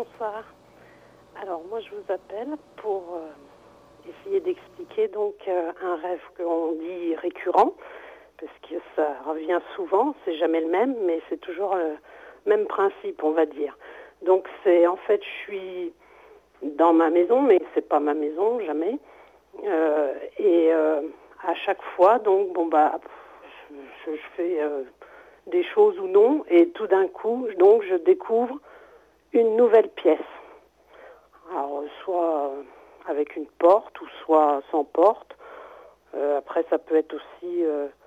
bonsoir. Alors moi je vous appelle pour essayer d'expliquer donc un rêve qu'on dit récurrent, parce que ça revient souvent, c'est jamais le même, mais c'est toujours le même principe, on va dire. Donc c'est en fait je suis dans ma maison, mais c'est pas ma maison, jamais. À chaque fois, donc je fais des choses ou non, et tout d'un coup, donc je découvre une nouvelle pièce. Alors, soit avec une porte, ou soit sans porte. Après, ça peut être aussi,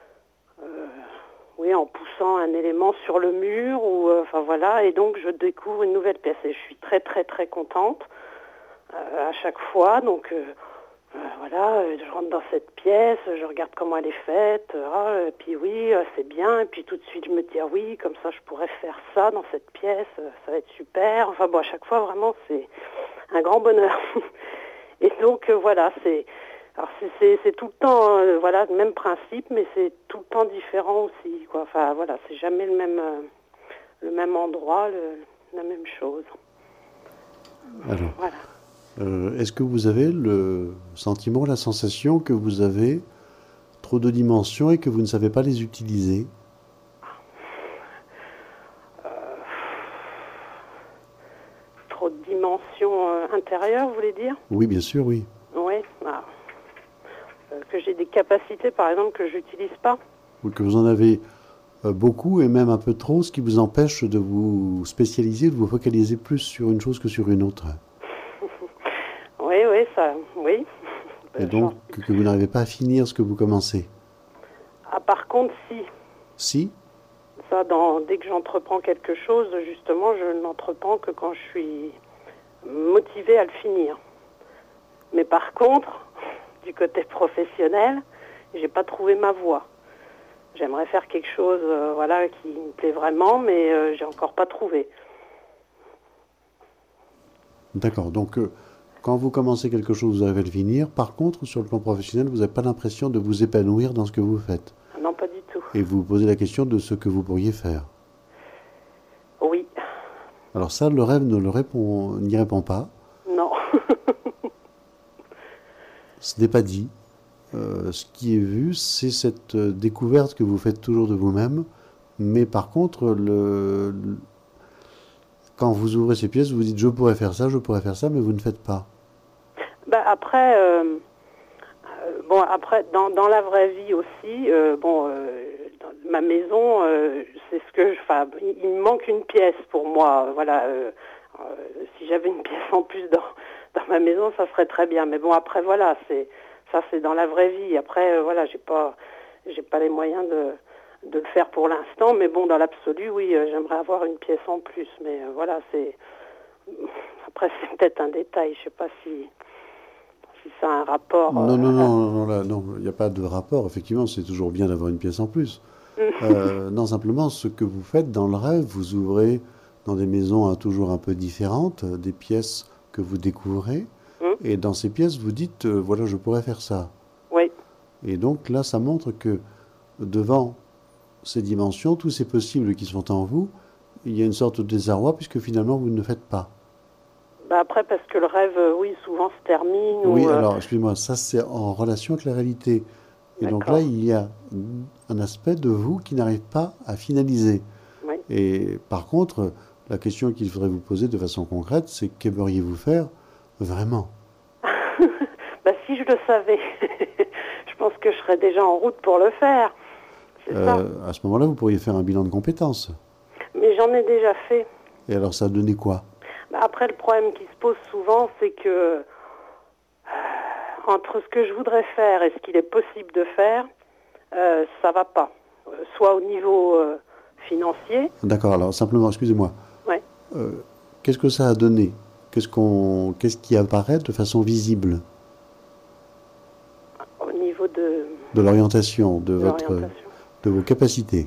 oui, en poussant un élément sur le mur, ou enfin voilà. Et donc, je découvre une nouvelle pièce, et je suis très, très, très contente à chaque fois. Donc, voilà, je rentre dans cette pièce, je regarde comment elle est faite, et puis oui, c'est bien, et puis tout de suite je me dis, ah oui, comme ça je pourrais faire ça dans cette pièce, ça va être super. Enfin bon, à chaque fois vraiment c'est un grand bonheur. Et donc voilà, c'est tout le temps, voilà, le même principe, mais c'est tout le temps différent aussi, quoi. Enfin voilà, c'est jamais le même endroit, la même chose. Alors, Voilà. est-ce que vous avez le sentiment, la sensation que vous avez trop de dimensions et que vous ne savez pas les utiliser? Trop de dimensions intérieures, vous voulez dire? Oui, bien sûr, oui. Oui. Que j'ai des capacités, par exemple, que j'utilise pas. Ou que vous en avez beaucoup et même un peu trop, ce qui vous empêche de vous spécialiser, de vous focaliser plus sur une chose que sur une autre. Oui, ça, oui. Et donc que vous n'arrivez pas à finir ce que vous commencez. Ah, par contre, si. Si? Ça, dès que j'entreprends quelque chose, justement, je n'entreprends que quand je suis motivée à le finir. Mais par contre, du côté professionnel, j'ai pas trouvé ma voie. J'aimerais faire quelque chose, voilà, qui me plaît vraiment, mais j'ai encore pas trouvé. D'accord. Donc, quand vous commencez quelque chose, vous arrivez à le finir. Par contre, sur le plan professionnel, vous n'avez pas l'impression de vous épanouir dans ce que vous faites. Ah non, pas du tout. Et vous vous posez la question de ce que vous pourriez faire. Oui. Alors ça, le rêve n'y répond pas. Non. Ce n'est pas dit. Ce qui est vu, c'est cette découverte que vous faites toujours de vous-même. Mais par contre, quand vous ouvrez ces pièces, vous vous dites je pourrais faire ça, mais vous ne faites pas. Après, après, dans la vraie vie aussi, dans ma maison, c'est ce que il me manque une pièce pour moi. Voilà, si j'avais une pièce en plus dans ma maison, ça serait très bien. Mais bon, après, voilà, c'est dans la vraie vie. Après, voilà, j'ai pas les moyens de le faire pour l'instant. Mais bon, dans l'absolu, oui, j'aimerais avoir une pièce en plus. Mais voilà, après, c'est peut-être un détail. Je sais pas si ça a un rapport. Non, il n'y a pas de rapport. Effectivement, c'est toujours bien d'avoir une pièce en plus. Non, simplement, ce que vous faites dans le rêve, vous ouvrez dans des maisons toujours un peu différentes, des pièces que vous découvrez, et dans ces pièces, vous dites, voilà, je pourrais faire ça. Oui. Et donc là, ça montre que devant ces dimensions, tous ces possibles qui sont en vous, il y a une sorte de désarroi, puisque finalement, vous ne le faites pas. Après, parce que le rêve, oui, souvent se termine. Oui, alors, excusez-moi, ça c'est en relation avec la réalité. Et donc là, il y a un aspect de vous qui n'arrive pas à finaliser. Oui. Et par contre, la question qu'il faudrait vous poser de façon concrète, c'est qu'aimeriez-vous faire vraiment? Si je le savais, je pense que je serais déjà en route pour le faire. À ce moment-là, vous pourriez faire un bilan de compétences. Mais j'en ai déjà fait. Et alors, ça a donné quoi? Après, le problème qui se pose souvent, c'est que entre ce que je voudrais faire et ce qu'il est possible de faire, ça va pas. Soit au niveau financier. D'accord, alors simplement, excusez-moi. Ouais. Qu'est-ce que ça a donné? Qu'est-ce qui apparaît de façon visible? Au niveau de l'orientation, de vos capacités.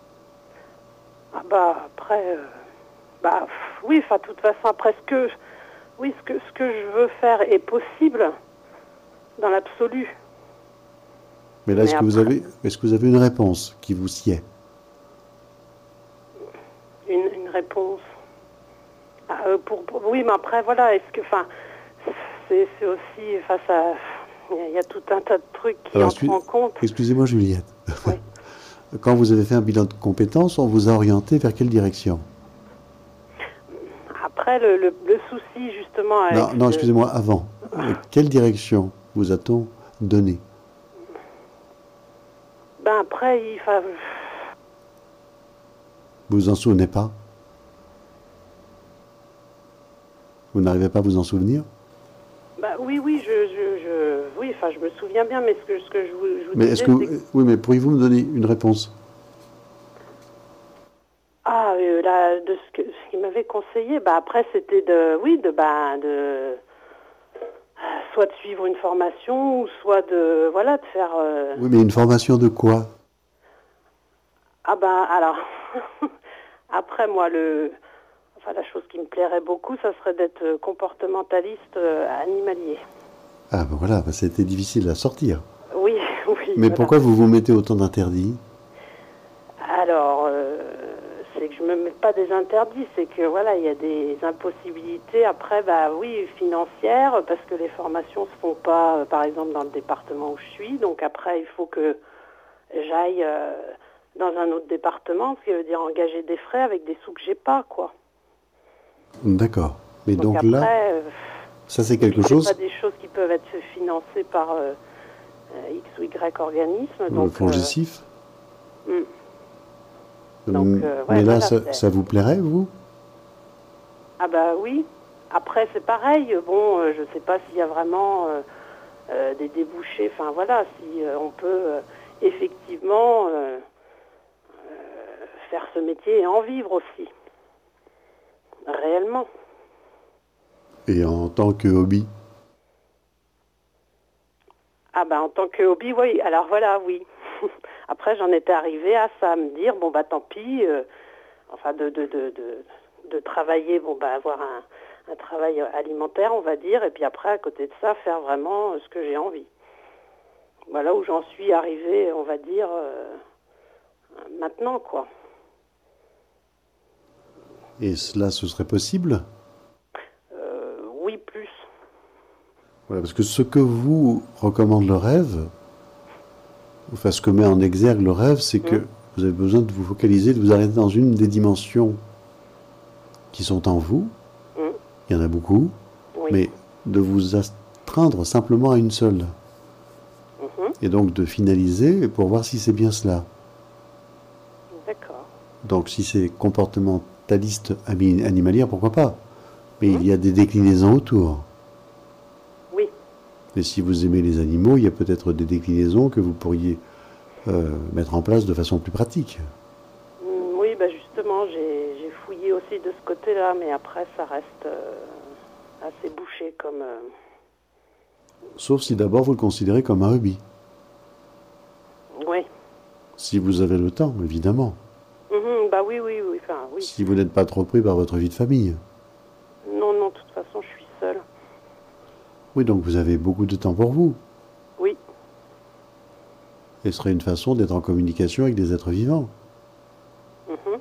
Après, oui, de toute façon, après ce que je veux faire est possible dans l'absolu. Mais là, est-ce que vous avez une réponse qui vous sied? Une réponse. Oui, mais après, voilà, est-ce que, enfin, c'est aussi, enfin, ça, il y a tout un tas de trucs qui Alors, entrent en compte. excusez-moi, Juliette. Oui. Quand vous avez fait un bilan de compétences, on vous a orienté vers quelle direction? Après, le souci, justement, avec Non, non, excusez-moi, avant. Quelle direction vous a-t-on donné? ben après, Vous vous en souvenez pas? Vous n'arrivez pas à vous en souvenir? ben oui, oui, oui, enfin, je me souviens bien, mais ce que je vous Mais est-ce disais, que... c'est que, Oui, mais pourriez-vous me donner une réponse? là, de ce qu'il m'avait conseillé, bah après, c'était soit de suivre une formation, ou soit voilà, de faire, Oui, mais une formation de quoi? ah ben, alors, après, moi, enfin, la chose qui me plairait beaucoup, ça serait d'être comportementaliste animalier. Ah ben voilà, ben c'était difficile à sortir. Oui, oui, Mais voilà. pourquoi vous vous mettez autant d'interdits? Alors, c'est que je me mets pas des interdits, c'est que voilà, il y a des impossibilités. Après, bah oui, financières, parce que les formations se font pas, par exemple, dans le département où je suis. Donc après, il faut que j'aille dans un autre département, ce qui veut dire engager des frais avec des sous que j'ai pas, quoi. D'accord. Mais Donc donc là, après, ça c'est et puis quelque c'est pas chose, des choses qui peuvent être financées par X ou Y organisme. le Donc, FONGECIF. hmm. Donc Mais ouais, là, voilà. ça vous plairait, vous? Ah bah oui. Après c'est pareil. Bon, je sais pas s'il y a vraiment des débouchés. Enfin voilà, si on peut effectivement faire ce métier et en vivre aussi, réellement. Et en tant que hobby? Ah bah en tant que hobby, oui. Alors voilà, oui. Après j'en étais arrivée à ça, à me dire bon bah tant pis. Enfin de travailler, bon bah avoir un travail alimentaire, on va dire, et puis après à côté de ça faire vraiment ce que j'ai envie. Voilà où j'en suis arrivée, on va dire maintenant, quoi. Et cela, ce serait possible? Oui, plus. Voilà, parce que ce que vous recommande le rêve, enfin ce que met en exergue le rêve, c'est Hum, que vous avez besoin de vous focaliser, de vous arrêter dans une des dimensions qui sont en vous. hum, Il y en a beaucoup, oui. mais de vous astreindre simplement à une seule. Mhm, Et donc de finaliser pour voir si c'est bien cela. d'accord. Donc si c'est comportementaliste animalière, pourquoi pas? Mais il Hum, y a des déclinaisons autour. oui. Et si vous aimez les animaux, il y a peut-être des déclinaisons que vous pourriez mettre en place de façon plus pratique. Oui, bah justement, j'ai fouillé aussi de ce côté-là, mais après ça reste assez bouché comme. Sauf si d'abord vous le considérez comme un hobby. Oui. Si vous avez le temps, évidemment. Mhm, bah oui, oui, oui. Enfin, oui. Si vous n'êtes pas trop pris par votre vie de famille. Non, non, de toute façon, je suis seule. Oui, donc vous avez beaucoup de temps pour vous. Oui. Et ce serait une façon d'être en communication avec des êtres vivants. Mhm,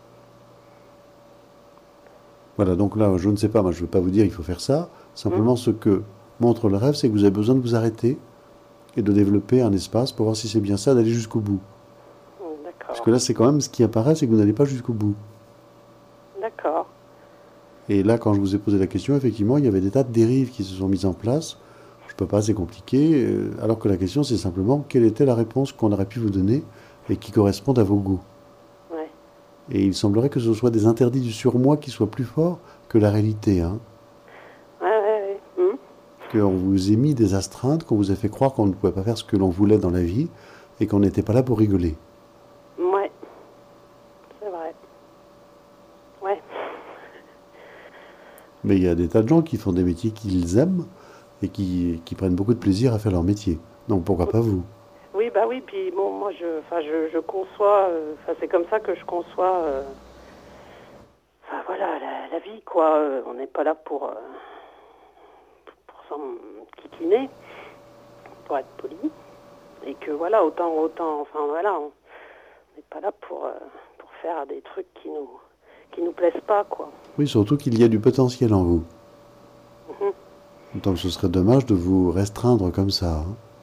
Voilà, donc là, je ne sais pas, moi je ne veux pas vous dire il faut faire ça. hum, Simplement, ce que montre le rêve, c'est que vous avez besoin de vous arrêter et de développer un espace pour voir si c'est bien ça, d'aller jusqu'au bout. Parce d'accord. que là, c'est quand même ce qui apparaît, c'est que vous n'allez pas jusqu'au bout. D'accord. Et là, quand je vous ai posé la question, effectivement, il y avait des tas de dérives qui se sont mises en place. Je ne peux pas, c'est compliqué. Alors que la question, c'est simplement quelle était la réponse qu'on aurait pu vous donner et qui corresponde à vos goûts. Ouais. Et il semblerait que ce soit des interdits du surmoi qui soient plus forts que la réalité. Hein. Ouais, ouais, ouais. Qu'on vous ait mis des astreintes, qu'on vous a fait croire qu'on ne pouvait pas faire ce que l'on voulait dans la vie et qu'on n'était pas là pour rigoler. Ouais. C'est vrai. Ouais. Mais il y a des tas de gens qui font des métiers qu'ils aiment et qui prennent beaucoup de plaisir à faire leur métier. Donc pourquoi pas vous? Oui, bah oui, puis bon, moi, je conçois, enfin, c'est comme ça que je conçois, enfin, voilà, la vie, quoi. On n'est pas là pour s'en kikiner, pour être poli. Et que voilà, autant, enfin, voilà, on n'est pas là pour faire des trucs qui nous plaisent pas, quoi. Oui, surtout qu'il y a du potentiel en vous. Mhm. Donc ce serait dommage de vous restreindre comme ça, hein.